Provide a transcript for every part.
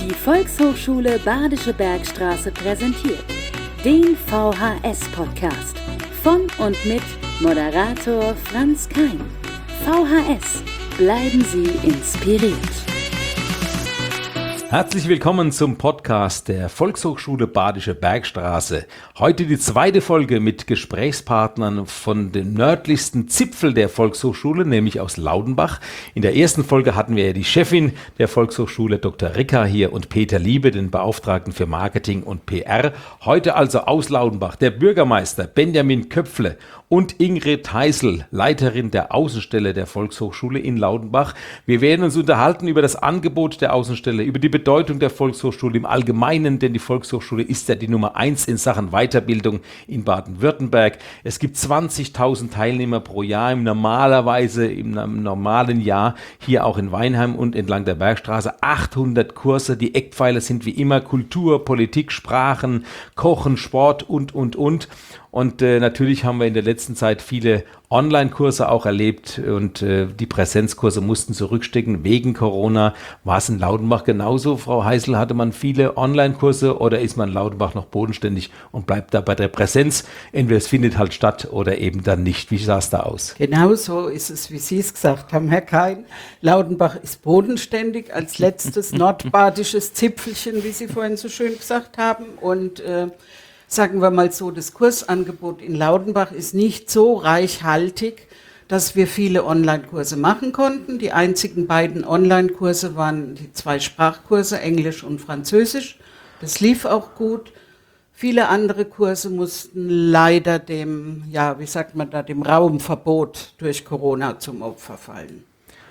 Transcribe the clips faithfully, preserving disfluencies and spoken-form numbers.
Die Volkshochschule Badische Bergstraße präsentiert den V H S-Podcast von und mit Moderator Franz Kein. V H S, bleiben Sie inspiriert. Herzlich willkommen zum Podcast der Volkshochschule Badische Bergstraße. Heute die zweite Folge mit Gesprächspartnern von dem nördlichsten Zipfel der Volkshochschule, nämlich aus Laudenbach. In der ersten Folge hatten wir ja die Chefin der Volkshochschule, Doktor Ricker, hier und Peter Liebe, den Beauftragten für Marketing und P R. Heute also aus Laudenbach der Bürgermeister Benjamin Köpfle und Ingrid Heißel, Leiterin der Außenstelle der Volkshochschule in Laudenbach. Wir werden uns unterhalten über das Angebot der Außenstelle, über die Bedeutung der Volkshochschule im Allgemeinen, denn die Volkshochschule ist ja die Nummer eins in Sachen Weiterbildung in Baden-Württemberg. Es gibt zwanzigtausend Teilnehmer pro Jahr, im normalerweise im normalen Jahr hier auch in Weinheim und entlang der Bergstraße. achthundert Kurse, die Eckpfeiler sind wie immer Kultur, Politik, Sprachen, Kochen, Sport und, und, und. Und äh, natürlich haben wir in der letzten Zeit viele Online-Kurse auch erlebt und äh, die Präsenzkurse mussten zurückstecken wegen Corona. War es in Laudenbach genauso, Frau Heißel? Hatte man viele Online-Kurse oder ist man in Laudenbach noch bodenständig und bleibt da bei der Präsenz? Entweder es findet halt statt oder eben dann nicht. Wie sah es da aus? Genau so ist es, wie Sie es gesagt haben, Herr Kein. Laudenbach ist bodenständig als letztes nordbadisches Zipfelchen, wie Sie vorhin so schön gesagt haben. Und äh, sagen wir mal so, das Kursangebot in Laudenbach ist nicht so reichhaltig, dass wir viele Online-Kurse machen konnten. Die einzigen beiden Online-Kurse waren die zwei Sprachkurse, Englisch und Französisch. Das lief auch gut. Viele andere Kurse mussten leider dem, ja, wie sagt man da, dem Raumverbot durch Corona zum Opfer fallen.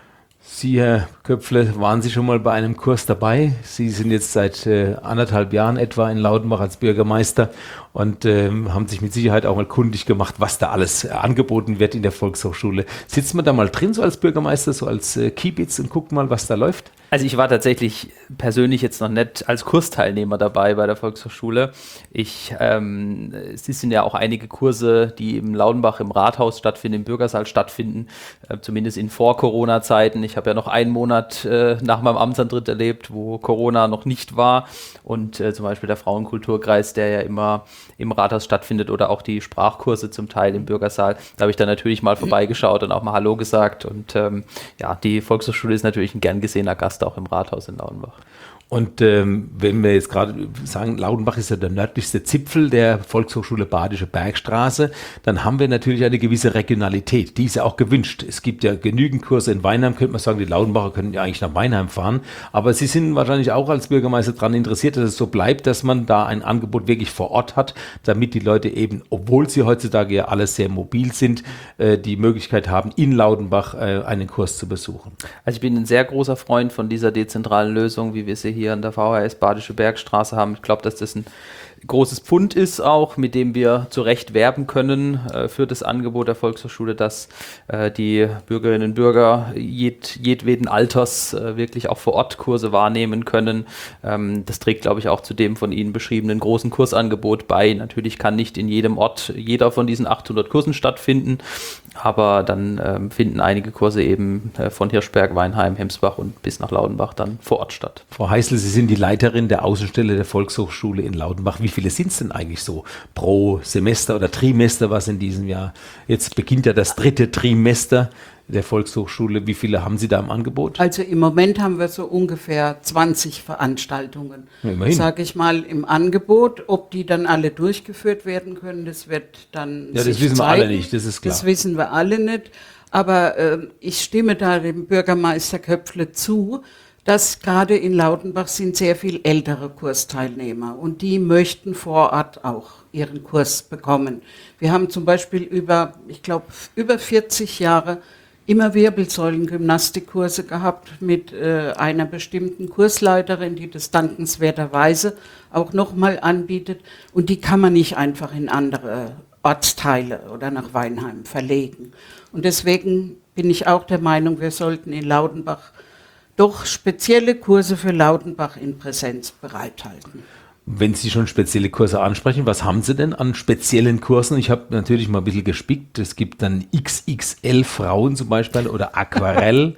Sie, Herr Köpfle, waren Sie schon mal bei einem Kurs dabei? Sie sind jetzt seit äh, anderthalb Jahren etwa in Laudenbach als Bürgermeister und ähm, haben sich mit Sicherheit auch mal kundig gemacht, was da alles äh, angeboten wird in der Volkshochschule. Sitzt man da mal drin, so als Bürgermeister, so als äh, Kiebitz und guckt mal, was da läuft? Also ich war tatsächlich persönlich jetzt noch nicht als Kursteilnehmer dabei bei der Volkshochschule. Ich, ähm, es sind ja auch einige Kurse, die im Laudenbach im Rathaus stattfinden, im Bürgersaal stattfinden, äh, zumindest in Vor-Corona-Zeiten. Ich habe ja noch einen Monat äh, nach meinem Amtsantritt erlebt, wo Corona noch nicht war und äh, zum Beispiel der Frauenkulturkreis, der ja immer im Rathaus stattfindet oder auch die Sprachkurse zum Teil im Bürgersaal. Da habe ich dann natürlich mal vorbeigeschaut und auch mal Hallo gesagt und ähm, ja, die Volkshochschule ist natürlich ein gern gesehener Gast auch im Rathaus in Laudenbach. Und ähm, wenn wir jetzt gerade sagen, Laudenbach ist ja der nördlichste Zipfel der Volkshochschule Badische Bergstraße, dann haben wir natürlich eine gewisse Regionalität, die ist ja auch gewünscht. Es gibt ja genügend Kurse in Weinheim, könnte man sagen, die Laudenbacher können ja eigentlich nach Weinheim fahren, aber Sie sind wahrscheinlich auch als Bürgermeister daran interessiert, dass es so bleibt, dass man da ein Angebot wirklich vor Ort hat, damit die Leute eben, obwohl sie heutzutage ja alle sehr mobil sind, äh, die Möglichkeit haben, in Laudenbach äh, einen Kurs zu besuchen. Also ich bin ein sehr großer Freund von dieser dezentralen Lösung, wie wir sie hier hier an der V H S Badische Bergstraße haben. Ich glaube, dass das ein großes Pfund ist auch, mit dem wir zu Recht werben können äh, für das Angebot der Volkshochschule, dass äh, die Bürgerinnen und Bürger jed, jedweden Alters äh, wirklich auch vor Ort Kurse wahrnehmen können. Ähm, das trägt, glaube ich, auch zu dem von Ihnen beschriebenen großen Kursangebot bei. Natürlich kann nicht in jedem Ort jeder von diesen achthundert Kursen stattfinden, aber dann ähm, finden einige Kurse eben äh, von Hirschberg, Weinheim, Hemsbach und bis nach Laudenbach dann vor Ort statt. Frau Heißel, Sie sind die Leiterin der Außenstelle der Volkshochschule in Laudenbach. Wie viele sind es denn eigentlich so pro Semester oder Trimester, was in diesem Jahr? Jetzt beginnt ja das dritte Trimester der Volkshochschule. Wie viele haben Sie da im Angebot? Also im Moment haben wir so ungefähr zwanzig Veranstaltungen, ja, sage ich mal, im Angebot. Ob die dann alle durchgeführt werden können, das wird dann Ja, das sich wissen zeigen. wir alle nicht, das ist klar. Das wissen wir alle nicht. Aber äh, ich stimme da dem Bürgermeister Köpfle zu, dass gerade in Laudenbach sind sehr viel ältere Kursteilnehmer und die möchten vor Ort auch ihren Kurs bekommen. Wir haben zum Beispiel über, ich glaube, über vierzig Jahre immer Wirbelsäulengymnastikkurse gehabt mit äh, einer bestimmten Kursleiterin, die das dankenswerterweise auch nochmal anbietet. Und die kann man nicht einfach in andere Ortsteile oder nach Weinheim verlegen. Und deswegen bin ich auch der Meinung, wir sollten in Laudenbach doch spezielle Kurse für Laudenbach in Präsenz bereithalten. Wenn Sie schon spezielle Kurse ansprechen, was haben Sie denn an speziellen Kursen? Ich habe natürlich mal ein bisschen gespickt. Es gibt dann X X L Frauen zum Beispiel oder Aquarell,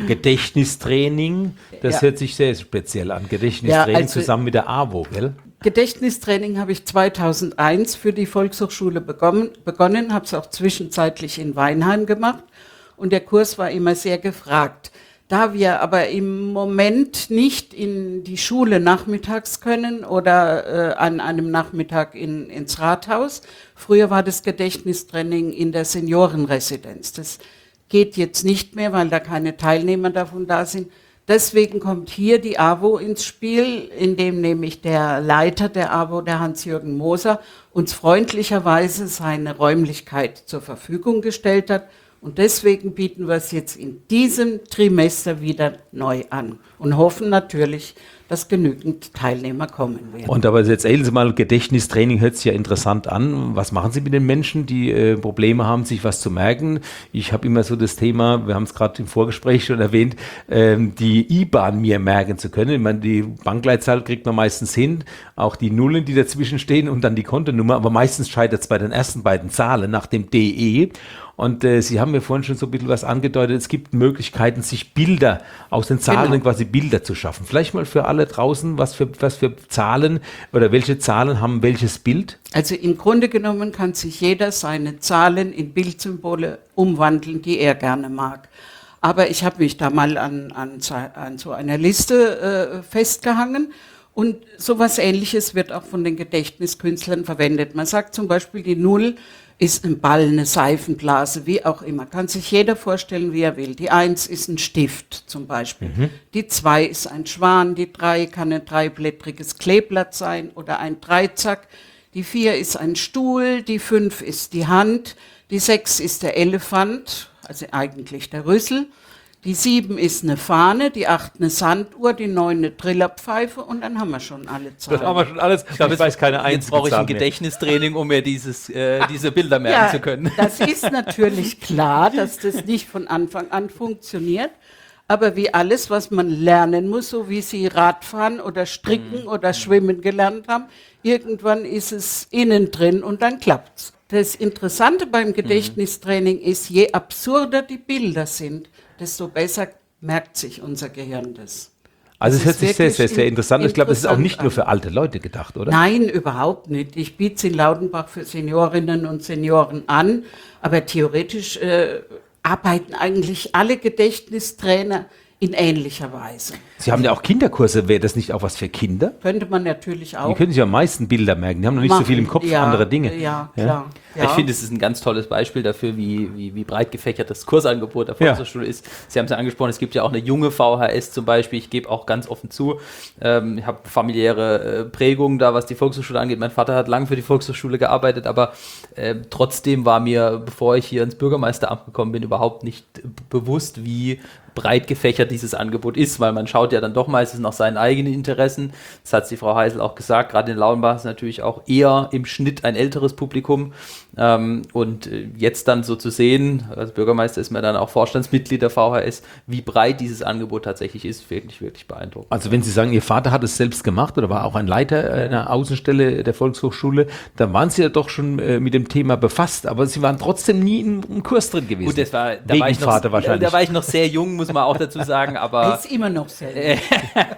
Gedächtnistraining. Das ja. hört sich sehr speziell an. Gedächtnistraining ja, also zusammen mit der AWO, gell? Gedächtnistraining habe ich zweitausendeins für die Volkshochschule begonnen, begonnen habe es auch zwischenzeitlich in Weinheim gemacht und der Kurs war immer sehr gefragt. Da wir aber im Moment nicht in die Schule nachmittags können oder äh, an einem Nachmittag in, ins Rathaus, früher war das Gedächtnistraining in der Seniorenresidenz. Das geht jetzt nicht mehr, weil da keine Teilnehmer davon da sind. Deswegen kommt hier die AWO ins Spiel, in dem nämlich der Leiter der AWO, der Hans-Jürgen Moser, uns freundlicherweise seine Räumlichkeit zur Verfügung gestellt hat. Und deswegen bieten wir es jetzt in diesem Trimester wieder neu an und hoffen natürlich, dass genügend Teilnehmer kommen werden. Und aber jetzt erzählen Sie mal, Gedächtnistraining hört sich ja interessant an. Was machen Sie mit den Menschen, die äh, Probleme haben, sich was zu merken? Ich habe immer so das Thema, wir haben es gerade im Vorgespräch schon erwähnt, ähm, die I B A N mir merken zu können. Ich meine, die Bankleitzahl kriegt man meistens hin, auch die Nullen, die dazwischen stehen und dann die Kontonummer, aber meistens scheitert es bei den ersten beiden Zahlen nach dem D E. Und äh, Sie haben mir vorhin schon so ein bisschen was angedeutet, es gibt Möglichkeiten, sich Bilder aus den Zahlen, genau. quasi Bilder zu schaffen. Vielleicht mal für alle draußen, was für, was für Zahlen oder welche Zahlen haben welches Bild? Also im Grunde genommen kann sich jeder seine Zahlen in Bildsymbole umwandeln, die er gerne mag. Aber ich habe mich da mal an, an, an so einer Liste äh, festgehangen. Und sowas Ähnliches wird auch von den Gedächtniskünstlern verwendet. Man sagt zum Beispiel, die Null ist ein Ball, eine Seifenblase, wie auch immer. Kann sich jeder vorstellen, wie er will. Die Eins ist ein Stift zum Beispiel. Mhm. Die Zwei ist ein Schwan. Die Drei kann ein dreiblättriges Kleeblatt sein oder ein Dreizack. Die Vier ist ein Stuhl. Die Fünf ist die Hand. Die Sechs ist der Elefant, also eigentlich der Rüssel. Die Sieben ist eine Fahne, die Acht eine Sanduhr, die Neun eine Trillerpfeife und dann haben wir schon alle Zahlen. Das haben wir schon alles. Ich glaube, ich weiß keine einzige Jetzt brauche ich ein Zahl Gedächtnistraining, um mir dieses, äh, diese Bilder merken ja, zu können. Das ist natürlich klar, dass das nicht von Anfang an funktioniert. Aber wie alles, was man lernen muss, so wie Sie Radfahren oder Stricken mhm. oder Schwimmen gelernt haben, irgendwann ist es innen drin und dann klappt's. Das Interessante beim Gedächtnistraining mhm. ist, je absurder die Bilder sind, desto besser merkt sich unser Gehirn das. Also es hört sich sehr, sehr, sehr interessant. Ich glaube, es ist auch nicht nur für alte Leute gedacht, oder? Nein, überhaupt nicht. Ich biete es in Laudenbach für Seniorinnen und Senioren an, aber theoretisch äh, arbeiten eigentlich alle Gedächtnistrainer in ähnlicher Weise. Sie haben ja auch Kinderkurse, wäre das nicht auch was für Kinder? Könnte man natürlich auch. Die können sich am meisten Bilder merken, die haben noch nicht machen. so viel im Kopf, ja, andere Dinge. Ja, klar. Ja. Ich finde, es ist ein ganz tolles Beispiel dafür, wie, wie, wie breit gefächert das Kursangebot der Volkshochschule ja. ist. Sie haben es ja angesprochen, es gibt ja auch eine junge V H S zum Beispiel. Ich gebe auch ganz offen zu, ähm, ich habe familiäre äh, Prägungen da, was die Volkshochschule angeht. Mein Vater hat lange für die Volkshochschule gearbeitet, aber äh, trotzdem war mir, bevor ich hier ins Bürgermeisteramt gekommen bin, überhaupt nicht b- bewusst, wie breit gefächert dieses Angebot ist, weil man schaut ja dann doch meistens nach seinen eigenen Interessen. Das hat die Frau Heisel auch gesagt, gerade in Laudenbach ist natürlich auch eher im Schnitt ein älteres Publikum. Ähm, und jetzt dann so zu sehen, als Bürgermeister ist man dann auch Vorstandsmitglied der V H S, wie breit dieses Angebot tatsächlich ist, wirklich, wirklich beeindruckend. Also wenn Sie sagen, Ihr Vater hat es selbst gemacht oder war auch ein Leiter einer Außenstelle der Volkshochschule, dann waren Sie ja doch schon äh, mit dem Thema befasst, aber Sie waren trotzdem nie in einem Kurs drin gewesen. Gut, das war, da, Wegen war ich noch, Vater wahrscheinlich. da war ich noch sehr jung, muss man auch dazu sagen, aber Er ist immer noch sehr jung.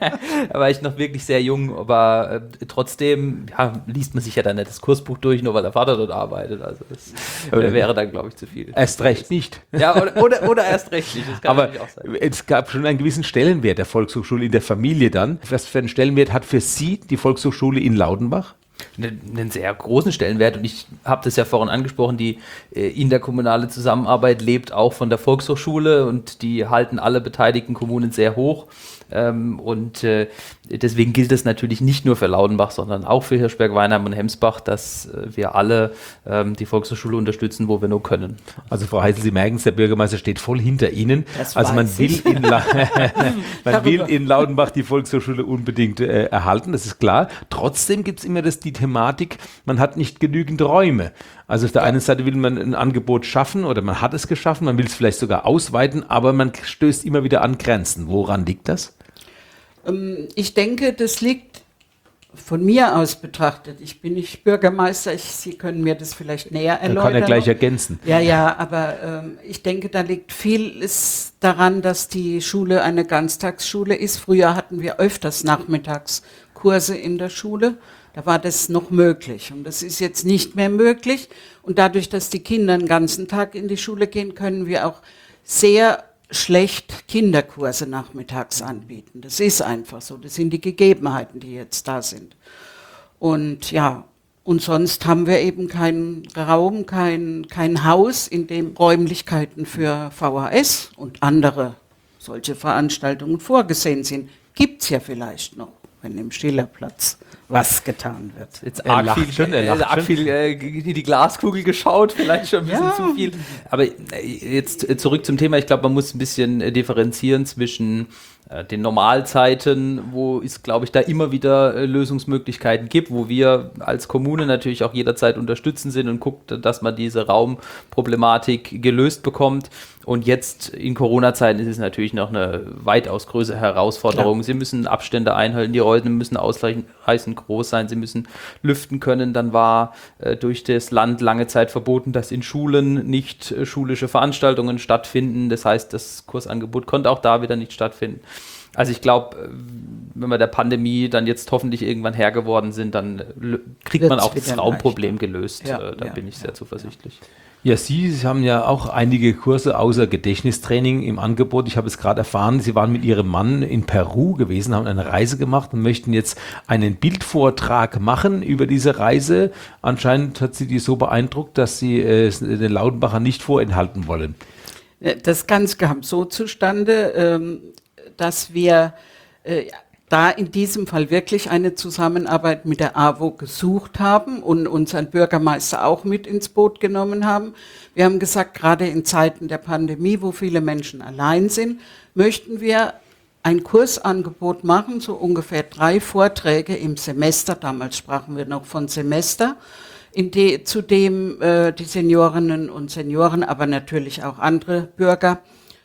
Da war ich noch wirklich sehr jung, aber äh, trotzdem ja, liest man sich ja dann nicht das Kursbuch durch, nur weil der Vater dort arbeitet. Also das äh, wäre dann, glaube ich, zu viel. Erst recht nicht. Ja, oder, oder, oder erst recht nicht. Das kann aber natürlich auch sein. Es gab schon einen gewissen Stellenwert der Volkshochschule in der Familie dann. Was für einen Stellenwert hat für Sie die Volkshochschule in Laudenbach? Einen sehr großen Stellenwert und ich habe das ja vorhin angesprochen, die äh, interkommunale Zusammenarbeit lebt auch von der Volkshochschule und die halten alle beteiligten Kommunen sehr hoch. Ähm, und äh, deswegen gilt es natürlich nicht nur für Laudenbach, sondern auch für Hirschberg, Weinheim und Hemsbach, dass äh, wir alle ähm, die Volkshochschule unterstützen, wo wir nur können. Also Frau Heisel, Sie merken es, der Bürgermeister steht voll hinter Ihnen. Das also man, will ich. in, La- man will in Laudenbach die Volkshochschule unbedingt äh, erhalten, das ist klar. Trotzdem gibt es immer das, die Thematik, man hat nicht genügend Räume. Also auf der ja. einen Seite will man ein Angebot schaffen oder man hat es geschaffen, man will es vielleicht sogar ausweiten, aber man stößt immer wieder an Grenzen. Woran liegt das? Ich denke, das liegt von mir aus betrachtet, ich bin nicht Bürgermeister, ich, Sie können mir das vielleicht näher erläutern. Er kann ja gleich ergänzen. Ja, ja, aber ähm, ich denke, da liegt vieles daran, dass die Schule eine Ganztagsschule ist. Früher hatten wir öfters Nachmittagskurse in der Schule. Da war das noch möglich und das ist jetzt nicht mehr möglich. Und dadurch, dass die Kinder den ganzen Tag in die Schule gehen, können wir auch sehr schlecht Kinderkurse nachmittags anbieten. Das ist einfach so. Das sind die Gegebenheiten, die jetzt da sind. Und ja, und sonst haben wir eben keinen Raum, kein, kein Haus, in dem Räumlichkeiten für V H S und andere solche Veranstaltungen vorgesehen sind. Gibt es ja vielleicht noch, wenn im Schillerplatz was getan wird. Jetzt Er arg lacht viel, schon, er äh, lacht arg schon. viel äh, in die Glaskugel geschaut, vielleicht schon ein bisschen Ja. zu viel. Aber äh, jetzt äh, zurück zum Thema. Ich glaube, man muss ein bisschen äh, differenzieren zwischen äh, den Normalzeiten, wo es, glaube ich, da immer wieder äh, Lösungsmöglichkeiten gibt, wo wir als Kommune natürlich auch jederzeit unterstützen sind und guckt, dass man diese Raumproblematik gelöst bekommt. Und jetzt in Corona-Zeiten ist es natürlich noch eine weitaus größere Herausforderung. Klar. Sie müssen Abstände einhalten, die Räume müssen ausreichend groß sein, sie müssen lüften können. Dann war äh, durch das Land lange Zeit verboten, dass in Schulen nicht äh, schulische Veranstaltungen stattfinden. Das heißt, das Kursangebot konnte auch da wieder nicht stattfinden. Also ich glaube, äh, wenn wir der Pandemie dann jetzt hoffentlich irgendwann Herr geworden sind, dann äh, lö- kriegt man Wird's auch das wieder Raumproblem gelöst. Ja, äh, da ja, bin ich sehr zuversichtlich. Ja, Sie haben ja auch einige Kurse außer Gedächtnistraining im Angebot. Ich habe es gerade erfahren, Sie waren mit Ihrem Mann in Peru gewesen, haben eine Reise gemacht und möchten jetzt einen Bildvortrag machen über diese Reise. Anscheinend hat Sie die so beeindruckt, dass Sie äh, den Laudenbacher nicht vorenthalten wollen. Das Ganze kam so zustande, ähm, dass wir äh, da in diesem Fall wirklich eine Zusammenarbeit mit der A W O gesucht haben und unseren Bürgermeister auch mit ins Boot genommen haben. Wir haben gesagt, gerade in Zeiten der Pandemie, wo viele Menschen allein sind, möchten wir ein Kursangebot machen, so ungefähr drei Vorträge im Semester, damals sprachen wir noch von Semester, in de, zu dem äh, die Seniorinnen und Senioren, aber natürlich auch andere Bürger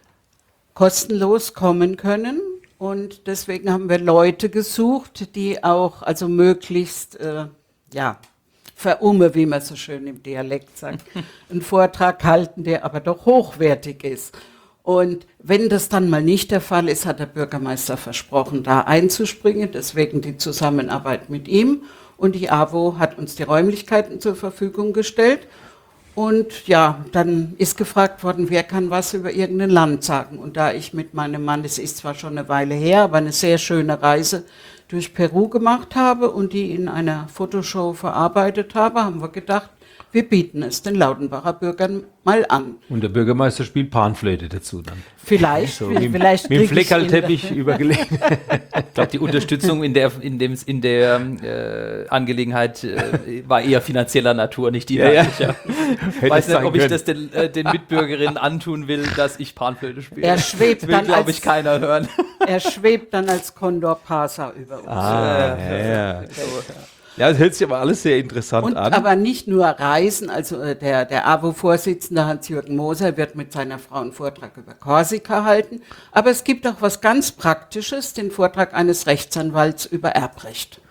kostenlos kommen können. Und deswegen haben wir Leute gesucht, die auch, also möglichst, äh, ja, verumme, wie man so schön im Dialekt sagt, einen Vortrag halten, der aber doch hochwertig ist. Und wenn das dann mal nicht der Fall ist, hat der Bürgermeister versprochen, da einzuspringen, deswegen die Zusammenarbeit mit ihm. Und die A W O hat uns die Räumlichkeiten zur Verfügung gestellt. Und ja, dann ist gefragt worden, wer kann was über irgendein Land sagen. Und da ich mit meinem Mann, das ist zwar schon eine Weile her, aber eine sehr schöne Reise durch Peru gemacht habe und die in einer Fotoshow verarbeitet habe, haben wir gedacht, wir bieten es den Laudenbacher Bürgern mal an. Und der Bürgermeister spielt Panflöte dazu dann. Vielleicht, So, mit, vielleicht mit dem krieg ich ihn- Fleckerlteppich übergelegt. Ich glaube, die Unterstützung in der, in dem, in der äh, Angelegenheit äh, war eher finanzieller Natur, nicht die Ja, ja. inhaltlicher. Ich Hätte weiß sein nicht, ob ich können. das den, äh, den Mitbürgerinnen antun will, dass ich Panflöte spiele. Er schwebt Das will, dann glaube als- ich, keiner hören. Er schwebt dann als Condor Pasa über uns. Ah, ja, ja. Ja, das hört sich aber alles sehr interessant Und an. aber nicht nur Reisen, also äh, der, der A W O-Vorsitzende Hans-Jürgen Moser wird mit seiner Frau einen Vortrag über Korsika halten, aber es gibt auch was ganz Praktisches, den Vortrag eines Rechtsanwalts über Erbrecht.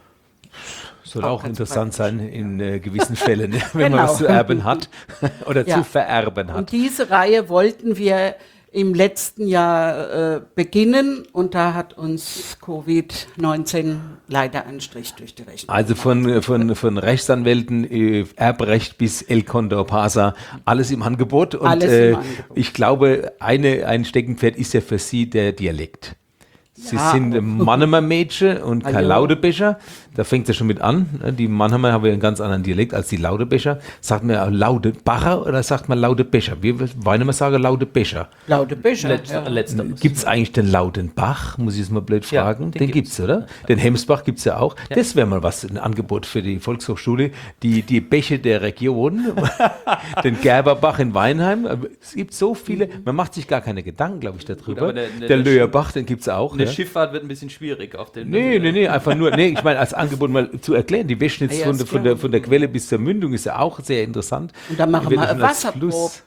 Soll auch auch ganz interessant praktisch, sein in äh, gewissen Fällen, wenn man Genau. was zu erben hat oder Ja. zu vererben hat. Und diese Reihe wollten wir im letzten Jahr äh, beginnen und da hat uns Covid neunzehn leider einen Strich durch die Rechnung. Also von, von, von Rechtsanwälten, äh, Erbrecht bis El Condor Pasa, alles im Angebot. Und Alles im äh, Angebot. ich glaube, eine, ein Steckenpferd ist ja für Sie der Dialekt. Sie Ja. sind ein Mannheimer Mädchen und kein Hallo. Laudebecher. Da fängt es ja schon mit an. Die Mannheimer haben ja einen ganz anderen Dialekt als die Laudebecher. Sagt man ja Laudebacher oder sagt man Laudebecher? Wir wollen immer sagen Laudebecher. Laute Bücher. Letz- ja. Letzteres. Gibt es eigentlich den Laudenbach? Muss ich es mal blöd Ja, fragen? den den gibt es, oder? Den Hemsbach gibt es ja auch. Das wäre mal was, ein Angebot für die Volkshochschule. Die, die Bäche der Region, den Gerberbach in Weinheim. Aber es gibt so viele, man macht sich gar keine Gedanken, glaube ich, darüber. aber der- der- der der Löherbach, den gibt es auch. Eine Ja. Schifffahrt wird ein bisschen schwierig auf den. Nee, nee, nee, einfach nur, nee, ich meine, als Angebot mal zu erklären, die Wäschnitz Ja, von, ist der, von, klar. der, von der Quelle bis zur Mündung ist ja auch sehr interessant. Und dann machen Wird wir schon eine als Wasserprobe.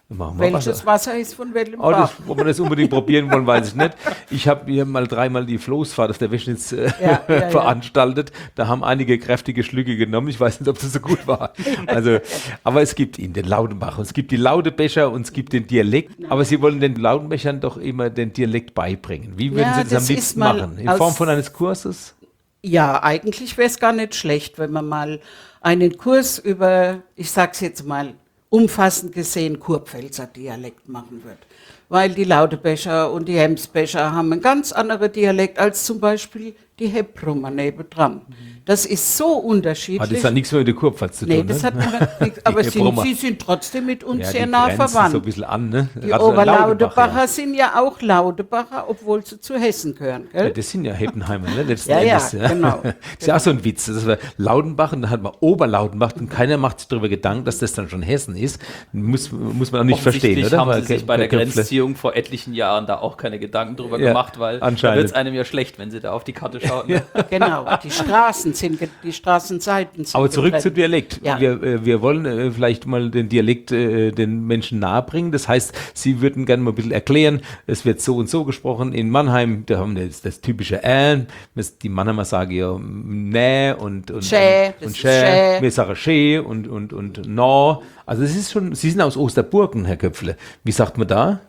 Machen wir Welches Wasser ist von welchem Oh, das, Bach? ob wir das unbedingt probieren wollen, weiß ich nicht. Ich habe hier mal dreimal die Floßfahrt auf der Weschnitz äh, Ja, ja, ja. veranstaltet. Da haben einige kräftige Schlücke genommen. Ich weiß nicht, ob das so gut war. Also, aber es gibt ihn, den Laudenbach. Und es gibt die Laudebecher und es gibt den Dialekt. Aber Sie wollen den Laudenbechern doch immer den Dialekt beibringen. Wie würden Ja, Sie das, das am ist liebsten mal machen? In aus- Form von eines Kurses? Ja, eigentlich wäre es gar nicht schlecht, wenn man mal einen Kurs über, ich sag's jetzt mal, umfassend gesehen Kurpfälzer Dialekt machen wird. Weil die Laudebecher und die Hemsbecher haben einen ganz anderen Dialekt als zum Beispiel die Hebrummer nebendran. Das ist so unterschiedlich. Hat das dann nichts mehr mit der Kurpfalz zu tun? Nee, das ne? hat mit, nichts- aber sind, Hebrummer. sie sind trotzdem mit uns Ja, sehr die nah grenzen verwandt. so ein bisschen an, ne? Die Also Oberlaudebacher Laudebach, ja. sind ja auch Laudebacher, obwohl sie zu Hessen gehören, Ja, gell? das sind ja Heppenheimer, ne? Letzten Ja, ja, Endes, genau. Ist ja auch so ein Witz. Das war Laudenbach und dann hat man Oberlaudenbach und keiner macht sich darüber Gedanken, dass das dann schon Hessen ist. Muss, muss man auch nicht verstehen, Offensichtlich oder? haben Weil sie sich Ke- bei der Köpfle- Grenzziehung vor etlichen Jahren da auch keine Gedanken drüber Ja, gemacht, weil da anscheinend. wird es einem ja schlecht, wenn sie da auf die Karte schauen. Ne? Genau, die Straßen sind, ge- die Straßenseiten sind Aber zurück getrennt. zum Dialekt. Ja. Wir, äh, wir wollen äh, vielleicht mal den Dialekt äh, den Menschen nahebringen. Das heißt, Sie würden gerne mal ein bisschen erklären, es wird so und so gesprochen. In Mannheim, da haben wir das, das typische Ä. Die Mannheimer sagen ja Nä und und, Schä, und, das und ist Schä. Schä. Wir sagen Schä und, und, und No. Also es ist schon, Sie sind aus Osterburgen, Herr Köpfle. Wie sagt man da?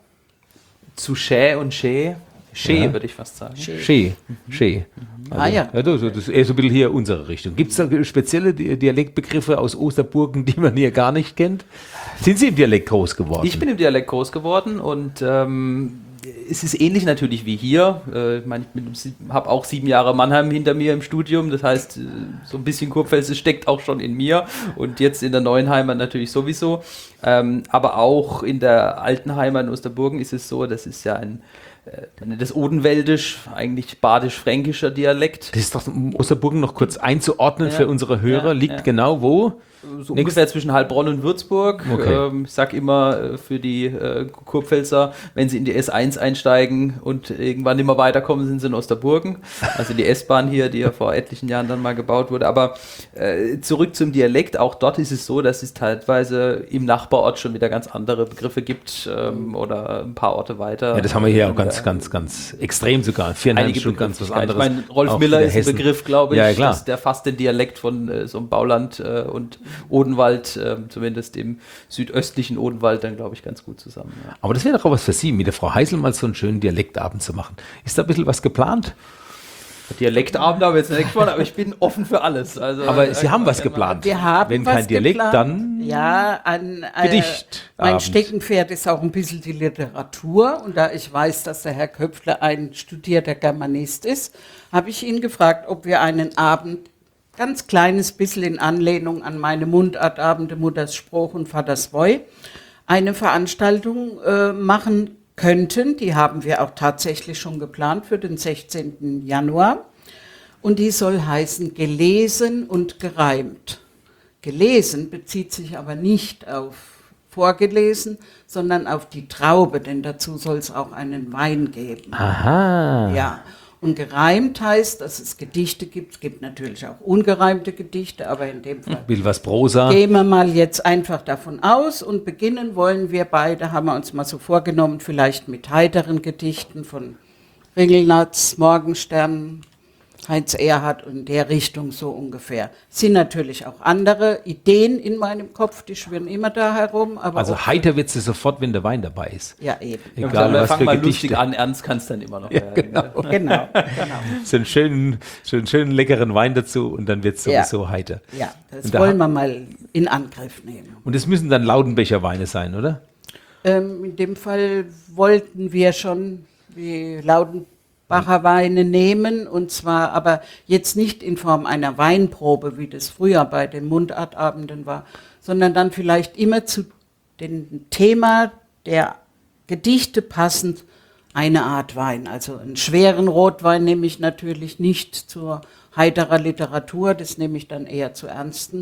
Zu Schä und Schä. Schä, Ja. würde ich fast sagen. Schä. Schä. Also, Ah, ja. das, das ist eher so ein bisschen hier unsere Richtung. Gibt es da spezielle Di- Dialektbegriffe aus Osterburgen, die man hier gar nicht kennt? Sind Sie im Dialekt groß geworden? Ich bin im Dialekt groß geworden und ähm, es ist ähnlich natürlich wie hier. Äh, ich meine, ich habe auch sieben Jahre Mannheim hinter mir im Studium. Das heißt, äh, so ein bisschen Kurpfälzisch steckt auch schon in mir und jetzt in der neuen Heimat natürlich sowieso. Ähm, aber auch in der alten Heimat in Osterburgen ist es so, das ist ja ein äh, das Odenwäldisch, eigentlich badisch-fränkischer Dialekt. Das ist doch um Osterburgen noch kurz einzuordnen Ja, für unsere Hörer. ja, Liegt ja. genau wo? So ungefähr zwischen Heilbronn und Würzburg. Okay. Ähm, ich sag immer äh, für die äh, Kurpfälzer, wenn sie in die S eins einsteigen und irgendwann nicht mehr weiterkommen, sind sie in Osterburgen. Also die S-Bahn hier, die ja vor etlichen Jahren dann mal gebaut wurde. Aber äh, zurück zum Dialekt. Auch dort ist es so, dass es teilweise im Nachbarort schon wieder ganz andere Begriffe gibt ähm, oder ein paar Orte weiter. Ja, das haben wir hier auch ganz, Ja. ganz, ganz extrem sogar. Viereinhalb Einige Stunden ganz was Begrifflichkeiten. anderes. Ich meine, Rolf Auch Miller wieder ist ein Hessen. Begriff, glaube ich, Ja, ja, klar. dass der fast den Dialekt von äh, so einem Bauland äh, und Odenwald, äh, zumindest im südöstlichen Odenwald, dann glaube ich ganz gut zusammen. Ja. Aber das wäre doch auch was für Sie, mit der Frau Heisel mal so einen schönen Dialektabend zu machen. Ist da ein bisschen was geplant? Dialektabend habe ich jetzt nicht gesprochen, aber ich bin offen für alles. Also, Aber äh, Sie haben was gerne mal- geplant. Wir haben Wenn was kein Dialekt, geplant. dann Ja, ein äh, Gedichtabend. Mein Steckenpferd ist auch ein bisschen die Literatur. Und da ich weiß, dass der Herr Köpfle ein studierter Germanist ist, habe ich ihn gefragt, ob wir einen Abend, ganz kleines bisschen in Anlehnung an meine Mundartabende Mutters Spruch und Vaters Woi, eine Veranstaltung äh, machen könnten. Die haben wir auch tatsächlich schon geplant für den sechzehnten Januar. Und die soll heißen Gelesen und gereimt. Gelesen bezieht sich aber nicht auf vorgelesen, sondern auf die Traube, denn dazu soll es auch einen Wein geben. aha. Ja. Und gereimt heißt, dass es Gedichte gibt. Es gibt natürlich auch ungereimte Gedichte, aber in dem Fall Will was Prosa. gehen wir mal jetzt einfach davon aus und beginnen wollen wir beide, haben wir uns mal so vorgenommen, vielleicht mit heiteren Gedichten von Ringelnatz, Morgenstern, Heinz Erhardt und in der Richtung so ungefähr. Sind natürlich auch andere Ideen in meinem Kopf, die schwirren immer da herum. Aber Also auch, heiter wird sie sofort, wenn der Wein dabei ist. ja, eben. Ja, Egal, wir was fangen für mal Gedichte. lustig an, ernst kann es dann immer noch werden. genau. Genau, genau. So einen schönen, so einen schönen leckeren Wein dazu und dann wird es Ja. sowieso heiter. Ja, das Und da wollen ha- wir mal in Angriff nehmen. Und es müssen dann Laudenbecher Weine sein, oder? Ähm, in dem Fall wollten wir schon die Laudenbacher Weine nehmen, und zwar aber jetzt nicht in Form einer Weinprobe, wie das früher bei den Mundartabenden war, sondern dann vielleicht immer zu dem Thema der Gedichte passend eine Art Wein. Also einen schweren Rotwein nehme ich natürlich nicht zur heiterer Literatur, das nehme ich dann eher zu ernsten.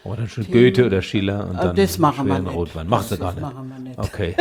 Oder schon Themen. Goethe oder Schiller und Ah, dann das machen wir schweren nicht. Rotwein. Macht ihr Das gar nicht? machen wir nicht. Okay.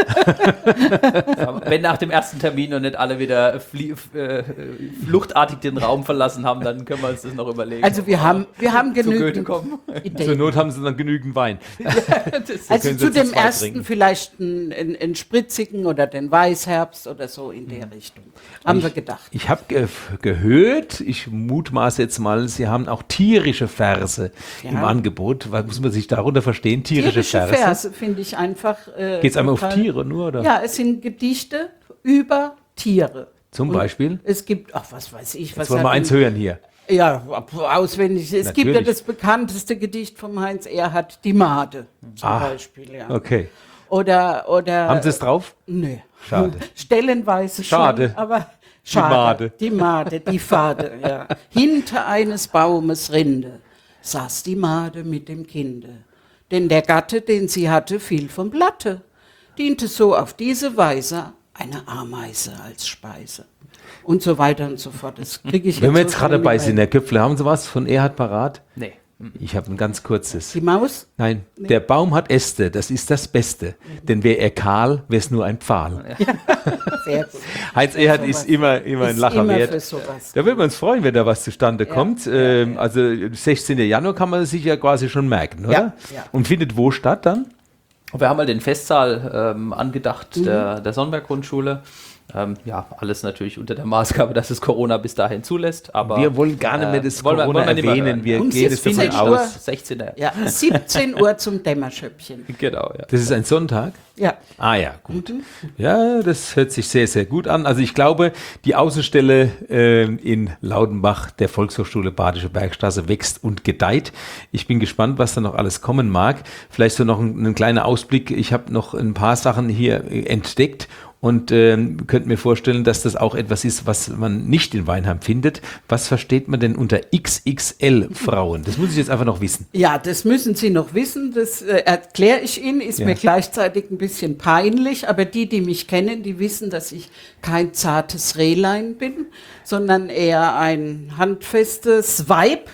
Wenn nach dem ersten Termin und nicht alle wieder flie- äh, fluchtartig den Raum verlassen haben, dann können wir uns das noch überlegen. Also wir haben, wir haben zu Goethe genügend kommen. Ideen. Zur Not haben sie dann genügend Wein. Also können Sie zu zu dem zweit ersten trinken. vielleicht einen, einen, einen spritzigen oder den Weißherbst oder so in der Richtung. Haben wir gedacht. Ich habe ge gehört, ich mutmaße jetzt mal, Sie haben auch tierische Verse Ja. im Angebot. Was muss man sich darunter verstehen? Tierische, Tierische Verse. Verse finde ich einfach. Äh, Geht es einmal auf total- Tiere nur? Oder? Ja, es sind Gedichte über Tiere. Zum Und Beispiel? Es gibt, ach, was weiß ich, was Jetzt wollen wir hat eins denn- hören hier. Ja, auswendig. Es gibt ja Natürlich. das bekannteste Gedicht vom Heinz Erhardt, Die Made zum Ah, Beispiel. Ja. Okay. Oder, oder. Haben Sie es drauf? Nee. Schade. Stellenweise Schade. schon, aber schade. Made. Die Made, die Fade, ja. Hinter eines Baumes Rinde saß die Made mit dem Kinde. Denn der Gatte, den sie hatte, fiel vom Blatte, diente so auf diese Weise eine Ameise als Speise. Und so weiter und so fort. Das kriege ich Wenn wir so jetzt gerade schon dabei nicht sind, mehr. Herr Köpfler, haben Sie was von Erhard parat? Nee. Ich habe ein ganz kurzes. Die Maus? Nein, der Baum hat Äste, das ist das Beste. Denn wäre er kahl, wäre es nur ein Pfahl. Sehr gut. Heinz Erhard sowas. ist immer, immer ein Ist Lacher immer wert. für sowas. Da würden wir uns freuen, wenn da was zustande kommt. Ähm, Also sechzehnten Januar kann man sich ja quasi schon merken, oder? Ja, ja. Und findet wo statt dann? Und wir haben mal den Festsaal ähm, angedacht, Mhm. der, der Sonnenberg-Grundschule. Ähm, ja, alles natürlich unter der Maßgabe, dass es Corona bis dahin zulässt. Aber Wir wollen gar nicht mehr das wollen wir- Corona wollen wir nicht mehr erwähnen. hören. Wir Und gehen jetzt es davon findet aus. Uhr- sechzehnten Ja, siebzehn Uhr zum Dämmerschöppchen. Genau, ja. Das ist ein Sonntag? Ja. Ah ja, gut. Ja, das hört sich sehr, sehr gut an. Also ich glaube, die Außenstelle ähm, in Laudenbach der Volkshochschule Badische Bergstraße wächst und gedeiht. Ich bin gespannt, was da noch alles kommen mag. Vielleicht so noch ein, ein kleiner Ausblick. Ich habe noch ein paar Sachen hier äh, entdeckt und ähm, könnte mir vorstellen, dass das auch etwas ist, was man nicht in Weinheim findet. Was versteht man denn unter X X L-Frauen? Das muss ich jetzt einfach noch wissen. Ja, das müssen Sie noch wissen. Das äh, erkläre ich Ihnen, ist Ja. mir gleichzeitig ein bisschen peinlich, aber die, die mich kennen, die wissen, dass ich kein zartes Rehlein bin, sondern eher ein handfestes Weib.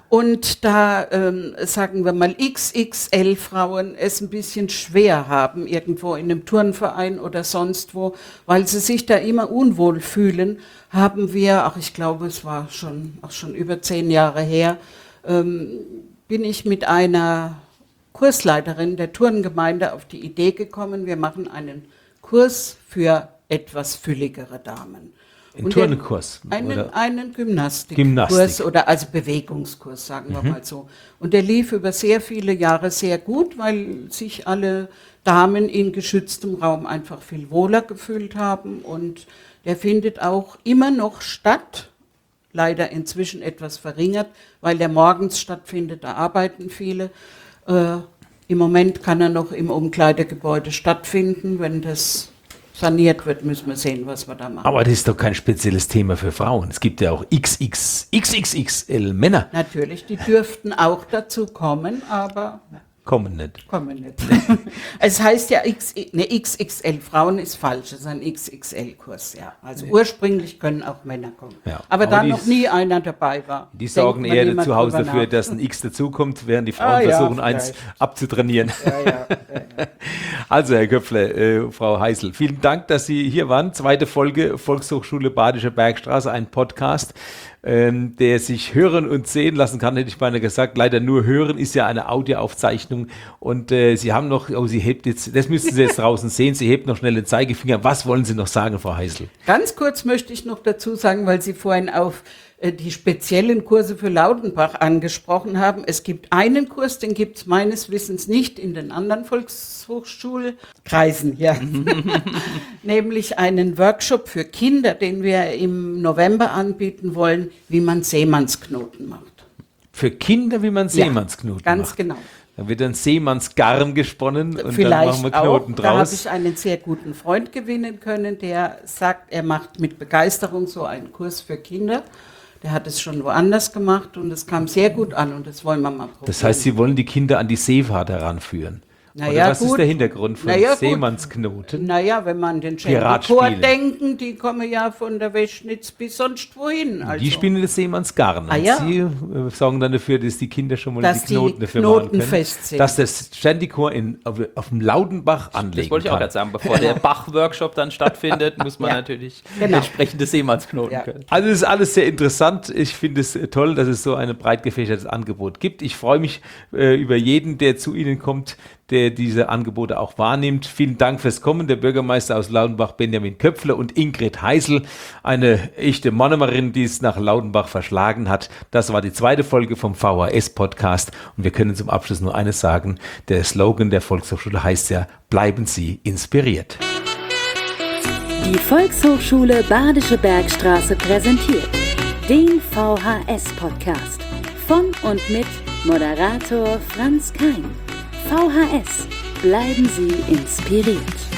Und da, ähm, sagen wir mal, X X L-Frauen es ein bisschen schwer haben, irgendwo in einem Turnverein oder sonst wo, weil sie sich da immer unwohl fühlen, haben wir, ach ich glaube, es war schon, auch schon über zehn Jahre her, ähm, bin ich mit einer Kursleiterin der Turngemeinde auf die Idee gekommen, wir machen einen Kurs für etwas fülligere Damen. Ein Und den- Turnkurs, Einen, oder? einen Gymnastikkurs Gymnastik. oder also Bewegungskurs, sagen wir mal so. Und der lief über sehr viele Jahre sehr gut, weil sich alle Damen in geschütztem Raum einfach viel wohler gefühlt haben. Und der findet auch immer noch statt, leider inzwischen etwas verringert, weil der morgens stattfindet, da arbeiten viele. Äh, Im Moment kann er noch im Umkleidegebäude stattfinden. Wenn das saniert wird, müssen wir sehen, was wir da machen. Aber das ist doch kein spezielles Thema für Frauen. Es gibt ja auch X X, X X X L Männer. Natürlich, die dürften auch dazu kommen, aber Kommen nicht. kommen nicht. Es heißt ja X, ne, X X L, Frauen ist falsch, es ist ein X X L-Kurs, ja. Also ursprünglich können auch Männer kommen. Ja, aber, aber da die noch ist- nie einer dabei war. Die sorgen denkt man eher niemand zu Hause drüber dafür, nach. dass ein X dazukommt, während die Frauen Ah, ja, versuchen, eins vielleicht. abzutrainieren. Ja, ja, ja, ja. Also, Herr Köpfler, äh, Frau Heißel, vielen Dank, dass Sie hier waren. Zweite Folge Volkshochschule Badische Bergstraße, ein Podcast, ähm, der sich hören und sehen lassen kann, hätte ich beinahe gesagt. Leider nur hören ist ja eine Audioaufzeichnung. Und äh, Sie haben noch, oh, Sie hebt jetzt, das müssen Sie jetzt draußen sehen, Sie hebt noch schnell den Zeigefinger. Was wollen Sie noch sagen, Frau Heißel? Ganz kurz möchte ich noch dazu sagen, weil Sie vorhin auf äh, die speziellen Kurse für Laudenbach angesprochen haben. Es gibt einen Kurs, den gibt es meines Wissens nicht in den anderen Volkshochschulkreisen, ja. Nämlich einen Workshop für Kinder, den wir im November anbieten wollen, wie man Seemannsknoten macht. Für Kinder, wie man Seemannsknoten ja, ganz macht. genau. Dann wird ein Seemannsgarn gesponnen und Vielleicht dann machen wir Knoten auch. Da habe draus. ich einen sehr guten Freund gewinnen können, der sagt, er macht mit Begeisterung so einen Kurs für Kinder. Der hat es schon woanders gemacht und es kam sehr gut an und das wollen wir mal probieren. Das heißt, Sie wollen die Kinder an die Seefahrt heranführen. Na Oder ja, was gut. ist der Hintergrund von Na ja, gut. Seemannsknoten? Naja, wenn man den Piratspiele. Schenkelchor denken, die kommen ja von der Weschnitz bis sonst wohin. Also. Die spielen das Seemannsgarn. Ah, und ja. Sie äh, sorgen dann dafür, dass die Kinder schon mal Dass die Knoten die dafür Knoten machen können. fest sind. Dass das Shantychor in, auf, auf dem Laudenbach anlegen Das wollte ich auch kann. gerade sagen. Bevor der Bach-Workshop dann stattfindet, muss man Ja. natürlich Genau. entsprechende Seemannsknoten Ja. können. Also es ist alles sehr interessant. Ich finde es toll, dass es so ein breit gefächertes Angebot gibt. Ich freue mich äh, über jeden, der zu Ihnen kommt, der diese Angebote auch wahrnimmt. Vielen Dank fürs Kommen. Der Bürgermeister aus Laudenbach, Benjamin Köpfler, und Ingrid Heisel, eine echte Monomerin, die es nach Laudenbach verschlagen hat. Das war die zweite Folge vom V H S-Podcast. Und wir können zum Abschluss nur eines sagen. Der Slogan der Volkshochschule heißt ja, bleiben Sie inspiriert. Die Volkshochschule Badische Bergstraße präsentiert den V H S-Podcast von und mit Moderator Franz Kein. V H S, bleiben Sie inspiriert.